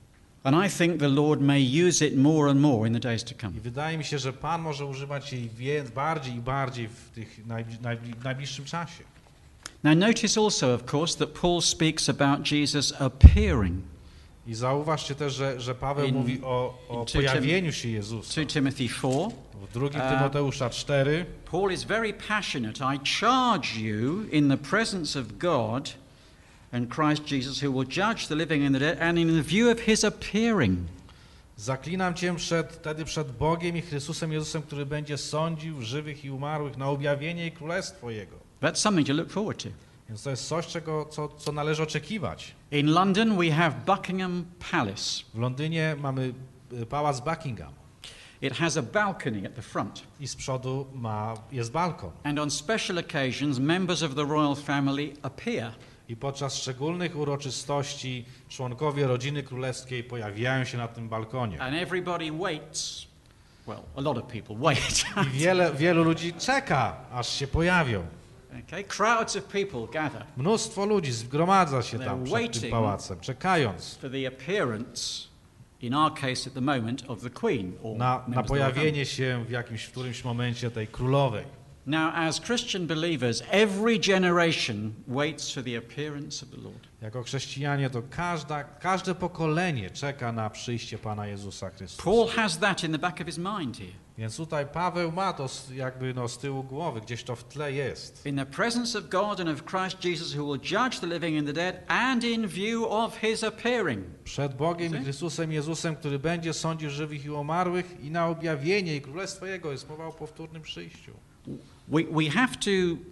and I think the Lord may use it more and more in the days to come. I wydaje mi się, że Pan może używać jej wie- bardziej i bardziej w tych najbli- najbli- najbliższym czasie. Now notice also, of course, that Paul speaks about Jesus appearing. I zauważcie też, że, że Paweł In- mówi o, o in two pojawieniu się Jezusa. Second Timothy four, W drugim Uh, Tymoteusza cztery Paul is very passionate. I charge you in the presence of God and Christ Jesus, who will judge the living and the dead, and in the view of his appearing. zaklinam Cię przed, wtedy przed Bogiem i Chrystusem Jezusem, który będzie sądził żywych i umarłych na objawienie i królestwo Jego. That's something to look forward to. Więc to jest coś, czego, co, co należy oczekiwać. In London, we have Buckingham Palace. W Londynie mamy y, pałac Buckingham It has a balcony at the front. i z przodu ma, jest balkon. And on special occasions, members of the royal family appear. I podczas szczególnych uroczystości członkowie rodziny królewskiej pojawiają się na tym balkonie. And everybody waits. Well, a lot of people wait. I wiele, wielu ludzi czeka, aż się pojawią. Okay, crowds of people gather Mnóstwo ludzi zgromadza się They're tam przed waiting. tym pałacem, czekając for the appearance, in our case at the moment, of the Queen or na, na members of the royal family. pojawienie się w jakimś w którymś momencie tej królowej. Now, as Christian believers, every generation waits for the appearance of the Lord. Jako chrześcijanie to każda, każde pokolenie czeka na przyjście Pana Jezusa Chrystusa. Paul has that in the back of his mind here. Więc tutaj Paweł ma to z- jakby no z tyłu głowy, gdzieś to w tle jest. In the presence of God and of Christ Jesus, who will judge the living and the dead, and in view of his appearing. Przed Bogiem i See? Chrystusem Jezusem, który będzie sądził żywych i umarłych i na objawienie i królestwo Jego jest mowa o powtórnym przyjściu. We, we have to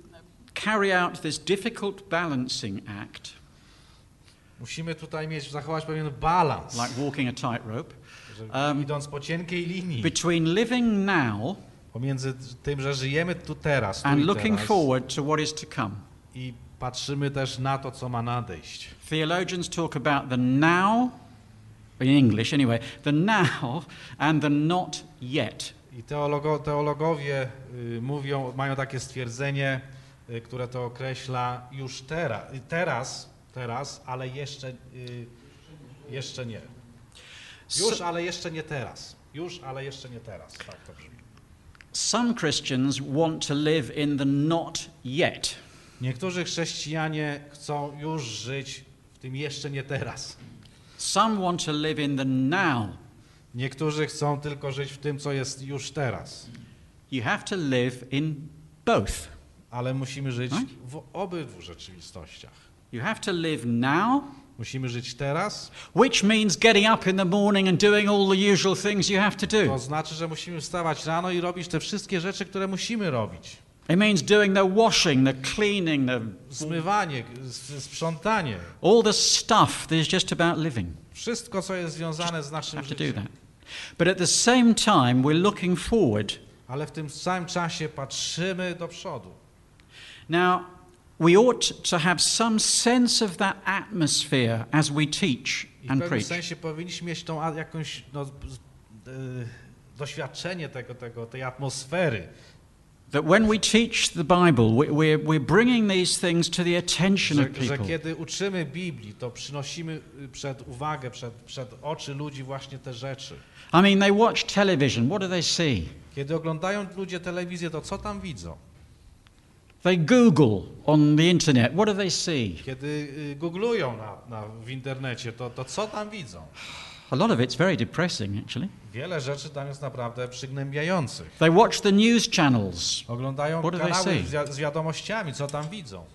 carry out this difficult balancing act, Musimy tutaj mieć, zachować pewien balans, like walking a tightrope, że um, idąc po cienkiej linii between living now pomiędzy tym, że żyjemy tu teraz, tu and i looking teraz forward to what is to come. i patrzymy też na to, co ma nadejść. Theologians talk about the now, in English anyway, the now and the not yet. I teologo, teologowie y, mówią, mają takie stwierdzenie, y, które to określa już teraz, teraz, teraz, ale jeszcze, y, jeszcze nie. Już, So- ale jeszcze nie teraz. Już, ale jeszcze nie teraz. Tak to brzmi. Some Christians want to live in the not yet. Niektórzy chrześcijanie chcą już żyć w tym jeszcze nie teraz. Some want to live in the now. Niektórzy chcą tylko żyć w tym, co jest już teraz. You have to live in both. Ale musimy żyć Tak? w obydwu rzeczywistościach. You have to live now, Musimy żyć teraz, which means getting up in the morning and doing all the usual things you have to to do. znaczy, że musimy wstawać rano i robić te wszystkie rzeczy, które musimy robić. It means doing the washing, the cleaning, the Zmywanie, s- sprzątanie, all the stuff that is just about living. wszystko, co jest związane z naszym Have to do życiem. that. But at the same time, we're looking forward. Ale w tym samym czasie patrzymy do przodu. Now, we ought to have some sense of that atmosphere as we teach I w and pewnym preach. sensie powinniśmy mieć tą a- jakąś no, z- e, doświadczenie tego, tego, tej atmosfery. That when we teach the Bible, we- we're, we're bringing these things to the attention of Że, że people. kiedy uczymy Biblii, to przynosimy y, przed uwagę, przed, przed oczy ludzi właśnie te rzeczy. I mean, they watch television. What do they see? Kiedy oglądają ludzie telewizję, to co tam widzą? They Google on the internet. What do they see? Kiedy y, googlują na, na, w internecie, to, to co tam widzą? A lot of it's very depressing, actually. Wiele rzeczy tam jest naprawdę przygnębiających. They watch the news channels. Oglądają What do they kanały see? z, wi- z wiadomościami, co tam widzą.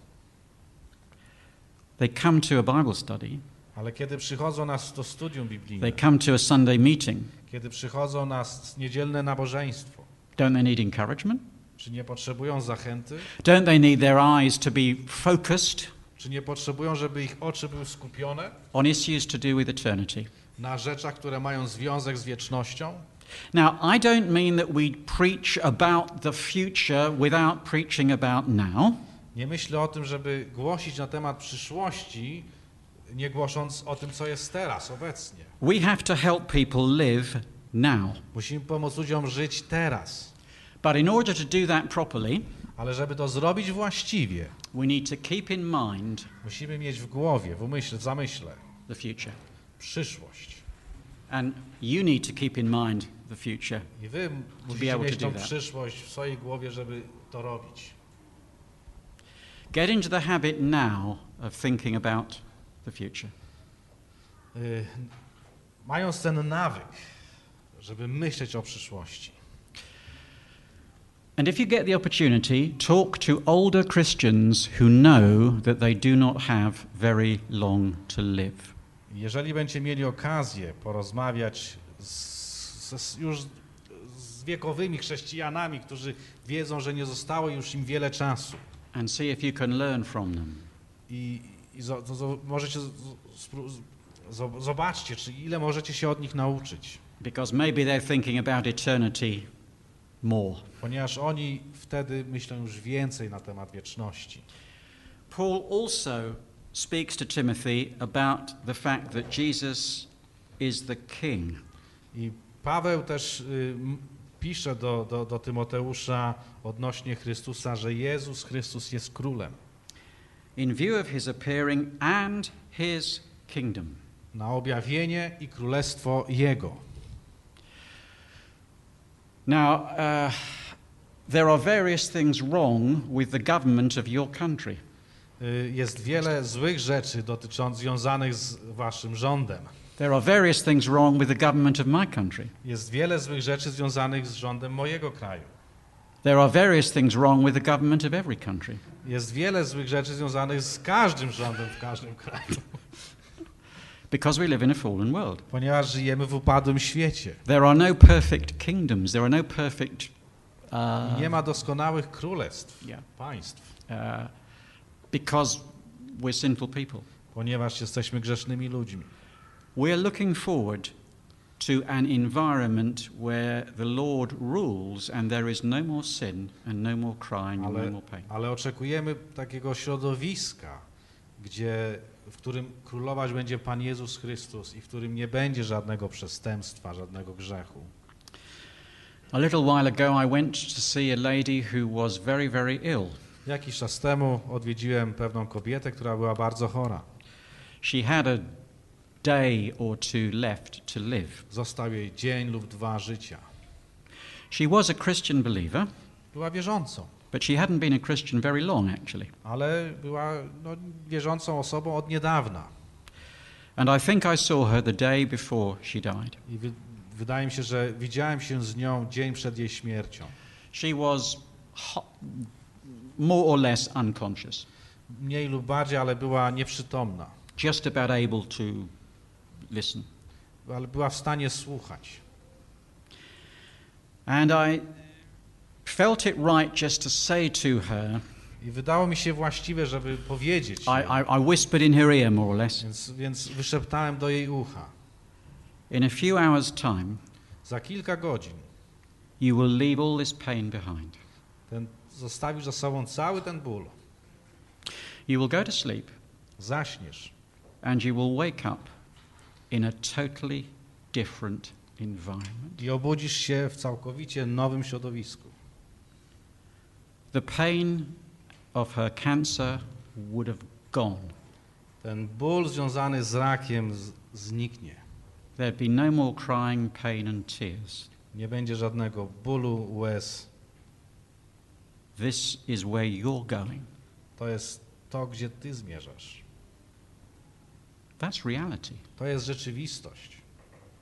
They come to a Bible study. Ale kiedy przychodzą na to studium biblijne, They come to a Sunday meeting. kiedy przychodzą na s- niedzielne nabożeństwo, Don't they need encouragement? czy nie potrzebują zachęty? Don't they need their eyes to be focused Czy nie potrzebują, żeby ich oczy były skupione on issues to do with eternity? na rzeczach, które mają związek z wiecznością? Now, I don't mean that we preach about the future without preaching about now. Nie myślę o tym, żeby głosić na temat przyszłości, nie głosząc o tym, co jest teraz, obecnie. We have to help people live now. Musimy pomóc ludziom żyć teraz. But in order to do that properly, Ale żeby to zrobić właściwie, we need to keep in mind musimy mieć w głowie, w umyśle, w zamyśle the future. przyszłość. And you need to keep in mind the future. I wy be musicie able mieć to do tą that. przyszłość w swojej głowie, żeby to robić. Get into the habit now of thinking about the future. Y, mając ten nawyk, żeby myśleć o przyszłości. And if you get the opportunity, talk to older Christians who know that they do not have very long to live. Jeżeli będziecie mieli okazję porozmawiać z, z, już z wiekowymi chrześcijanami, którzy wiedzą, że nie zostało już im wiele czasu And see if you can learn from them. i, i zo, zo, zo, możecie z, spró- z, zobaczcie, czy ile możecie się od nich nauczyć, Because maybe they're thinking about eternity more. ponieważ oni wtedy myślą już więcej na temat wieczności. Paul also speaks to Timothy about the fact that Jesus is the King. I Paweł też y, m, pisze do, do, do Tymoteusza odnośnie Chrystusa, że Jezus Chrystus jest królem. In view of his appearing and his kingdom. Na objawienie i królestwo Jego. Now, uh, there are various things wrong with the government of your country. Y, Jest wiele złych rzeczy dotyczących, związanych z waszym rządem. There are various things wrong with the government of my country. Jest wiele złych rzeczy związanych z rządem mojego kraju. There are various things wrong with the government of every country. Jest wiele złych rzeczy związanych z każdym rządem w każdym kraju. Because we live in a fallen world. Ponieważ żyjemy w upadłym świecie. There are no perfect kingdoms. There are no perfect uh, I nie ma doskonałych królestw, yeah, państw. uh, because we're sinful people. Ponieważ jesteśmy grzesznymi ludźmi. We're looking forward to an environment where the Lord rules and there is no more sin and no more crying and no Ale, more pain. ale oczekujemy takiego środowiska, gdzie, w którym królować będzie Pan Jezus Chrystus i w którym nie będzie żadnego przestępstwa, żadnego grzechu. A little while ago I went to see a lady who was very, very ill. Jakiś czas temu odwiedziłem pewną kobietę, która była bardzo chora. She had a day or two left to live. Został jej dzień lub dwa życia. She was a Christian believer, Była wierzącą, but she hadn't been a Christian very long actually. ale była no, wierzącą osobą od niedawna. And I think I saw her the day before she died. I wy, wydaje mi się, że widziałem się z nią dzień przed jej śmiercią. She was ho- more or less unconscious, Mniej lub bardziej, ale była nieprzytomna. just about able to listen. Ale była w stanie słuchać. And I felt it right just to say to her, I wydało mi się właściwe, żeby powiedzieć I, jej. I, I whispered in her ear more or less, Więc, więc wyszeptałem do jej ucha. in a few hours' time, Za kilka godzin you will leave all this pain behind. ten, zostawisz za sobą cały ten ból. You will go to sleep Zaśniesz and you will wake up in a totally different environment. i obudzisz się w całkowicie nowym środowisku. The pain of her cancer would have gone. Ten ból związany z rakiem z, zniknie. There'd be no more crying, pain and tears. Nie będzie żadnego bólu, łez. This is where you're going. To jest to, gdzie ty zmierzasz. That's reality. To jest rzeczywistość.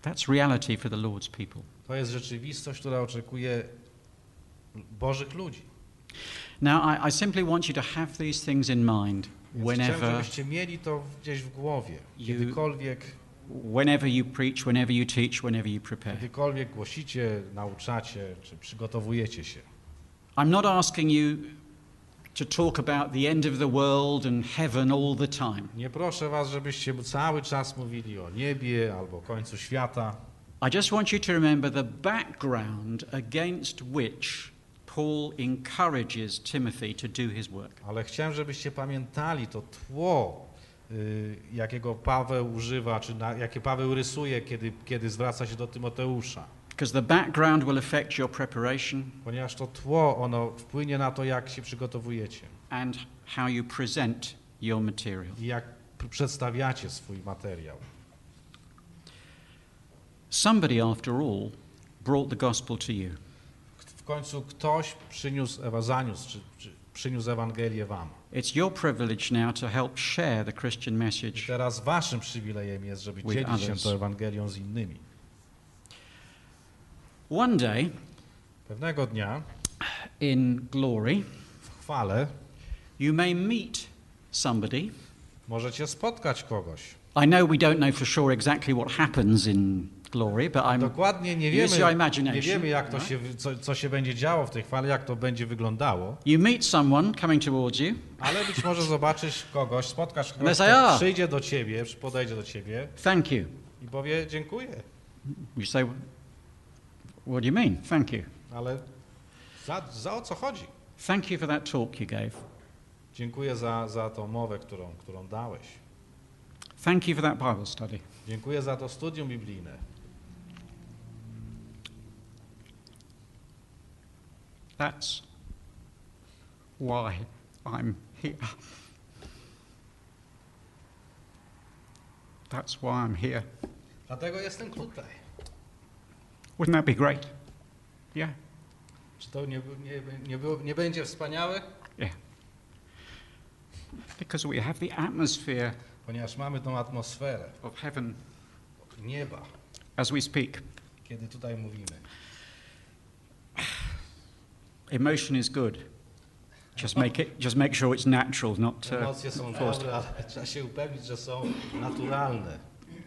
That's reality for the Lord's people. To jest rzeczywistość, która oczekuje Bożych ludzi. Now, I, I simply want you to have these things in mind Więc chciałem, whenever żebyście mieli to gdzieś w głowie, You- kiedykolwiek, whenever you preach, whenever you teach, whenever you prepare. kiedykolwiek głosicie, nauczacie, czy przygotowujecie się. I'm not asking you to talk about the end of the world and heaven all the time. Nie proszę was, żebyście cały czas mówili o niebie albo końcu świata. I just want you to remember the background against which Paul encourages Timothy to do his work. Ale chciałem, żebyście pamiętali to tło, y, jakiego Paweł używa, czy na, jakie Paweł rysuje, kiedy, kiedy zwraca się do Tymoteusza. Because the background will affect your preparation Ponieważ to tło, ono wpłynie na to, jak się przygotowujecie and how you present your material. i jak pr- przedstawiacie swój materiał. Somebody, after all, brought the gospel to you. W końcu ktoś przyniósł, ewa- zaniósł, czy, czy przyniósł Ewangelię wam. It's your privilege now to help share the Christian I message. teraz waszym przywilejem jest, żeby With dzielić się others. tą Ewangelią z innymi. One day, Pewnego dnia in glory, w chwale you may meet somebody. możecie spotkać kogoś. I know we don't know for sure exactly what happens in glory, but I'm Dokładnie nie use your wiemy, imagination, nie wiemy jak to right? się, co, co się będzie działo w tej chwale, jak to będzie wyglądało, You meet someone coming towards you. ale być może zobaczysz kogoś, spotkasz kogoś, Let's say, kto "Ah." przyjdzie do ciebie, podejdzie do ciebie Thank you. i powie dziękuję, You say, what do you mean? Thank you. ale za, za o co chodzi? Thank you for that talk you gave. Dziękuję za, za tą mowę, którą, którą dałeś. Thank you for that Bible study. Dziękuję za to studium biblijne. That's why I'm here. That's why I'm here. Dlatego jestem tutaj. Wouldn't that be great? Yeah, Czy to nie, nie, nie, było, nie będzie wspaniałe? yeah. Because we have the atmosphere Ponieważ mamy tą atmosferę of heaven nieba, as we speak. kiedy tutaj mówimy. Emotion is good. Just make it. Just make sure it's natural, not. Uh, Emocje są dobre, ale trzeba się upewnić, że są naturalne.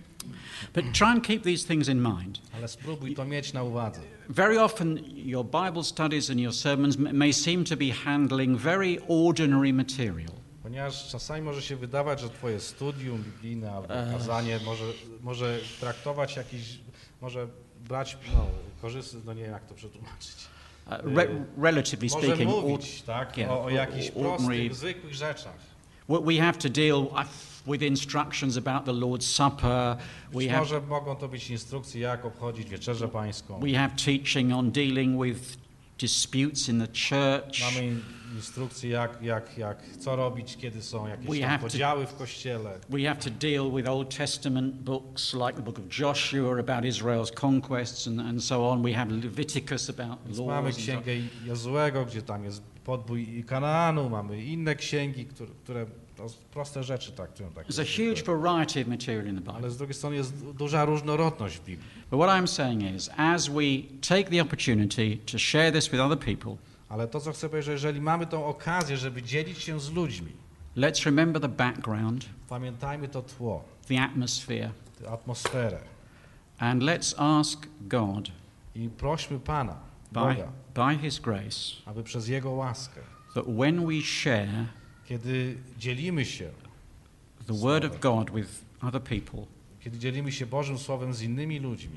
but try and keep these things in mind. Ale spróbuj to mieć na uwadze. Very often, your Bible studies and your sermons m- may seem to be handling very ordinary material. Ponieważ czasami może się wydawać, że twoje studium biblijne albo kazanie może, może traktować jakiś, może brać, no, korzystny, no nie wiem jak to przetłumaczyć. Uh, re- relatively Może speaking, ord- mówić, tak, yeah, o, o jakichś ordinary- prostych, zwykłych rzeczach. we we have to deal uh, with instructions about the Lord's Supper. We Być have może mogą to być instrukcje, jak obchodzić wieczerzę pańską. we have teaching on dealing with disputes in the church. Mamy in- instrukcje, jak, jak, jak, co robić, kiedy są jakieś We tam have to- podziały w kościele. We have to deal with Old Testament books like the book of Joshua about Israel's conquests and, and so on. We have Leviticus about Więc laws. mamy and so- księgę Jozuego, gdzie tam jest podbój Kanaanu, mamy inne księgi, które, które to proste rzeczy traktują. Takie There's a zwykłe. huge variety of material in the Bible. Ale z drugiej strony jest duża różnorodność w Biblii. But what I'm saying is, as we take the opportunity to share this with other people, Ale to, co chcę powiedzieć, że jeżeli mamy tą okazję, żeby dzielić się z ludźmi, let's remember the background, pamiętajmy to tło, the atmosphere, tę atmosferę and let's ask God, i prośmy Pana, by, Boga, by His grace, aby przez Jego łaskę, that when we share kiedy dzielimy się, the Word of God with other people, kiedy dzielimy się Bożym Słowem z innymi ludźmi,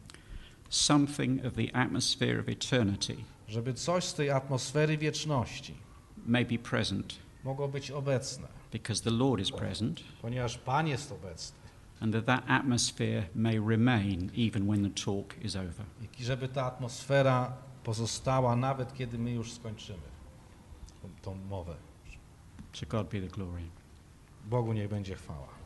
something of the atmosphere of eternity żeby coś z tej atmosfery wieczności may be present, mogło być obecne, because the Lord is present, ponieważ Pan jest obecny and that that atmosphere may remain even when the talk is over. i żeby ta atmosfera pozostała nawet kiedy my już skończymy tą, tą mowę. To God be the glory. Bogu niech będzie chwała.